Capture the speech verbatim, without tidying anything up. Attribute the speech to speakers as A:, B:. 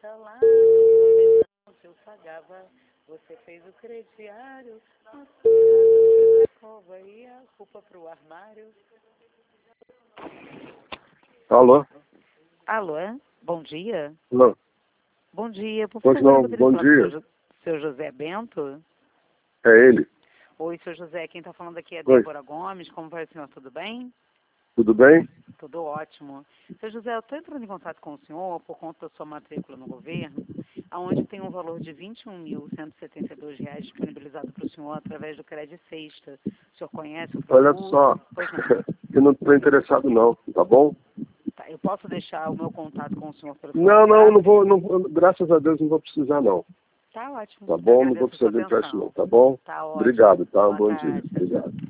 A: conta lá, no seu pagava, você fez o crediário, a cova e a culpa pro armário.
B: Alô?
A: Alô, bom dia.
B: Não.
A: Bom dia, por
B: Pois
A: favor,
B: não,
A: eu poderia
B: bom
A: falar com o
B: dia.
A: seu, Jo- seu José Bento?
B: É ele.
A: Oi, seu José, quem está falando aqui é
B: Oi.
A: Débora Gomes, como vai o senhor, tudo bem?
B: Tudo bem?
A: Tudo ótimo. Seu José, eu estou entrando em contato com o senhor por conta da sua matrícula no governo, onde tem um valor de vinte e um mil cento e setenta e dois reais disponibilizado para o senhor através do Crédito Sexta. O senhor conhece o
B: Olha
A: produto?
B: só,
A: Pois não.
B: eu não estou interessado não, tá bom?
A: Tá, eu posso deixar o meu contato com o senhor pelo seu
B: Não, não,
A: WhatsApp?
B: não vou, não, vou- graças a Deus não vou precisar não,
A: Tá ótimo.
B: tá
A: Eu
B: bom? Não
A: agradeço
B: vou
A: a sua
B: precisar de empréstimo
A: atenção.
B: não, tá bom?
A: Tá ótimo.
B: Obrigado, tá? Um
A: Boa
B: bom dia.
A: tarde.
B: Obrigado.